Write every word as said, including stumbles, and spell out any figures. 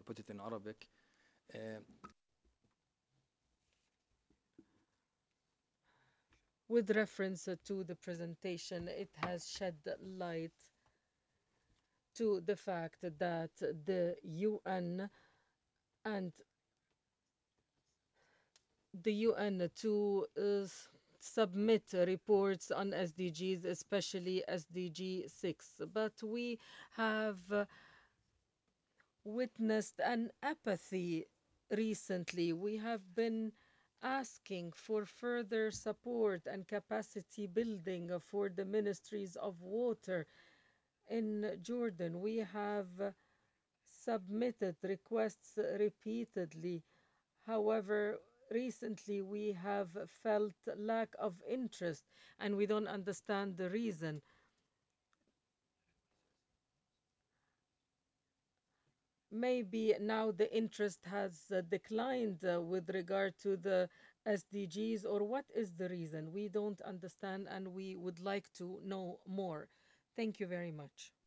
put it in Arabic. Uh, With reference uh, to the presentation, it has shed light to the fact that the U N and the U N to uh, s- submit reports on S D Gs, especially S D G six. But we have uh, witnessed an apathy recently. We have been asking for further support and capacity building for the ministries of water in Jordan. We have submitted requests repeatedly. However, recently we have felt lack of interest and we don't understand the reason. Maybe now the interest has uh, declined uh, with regard to the S D Gs, or what is the reason? We don't understand and we would like to know more. Thank you very much.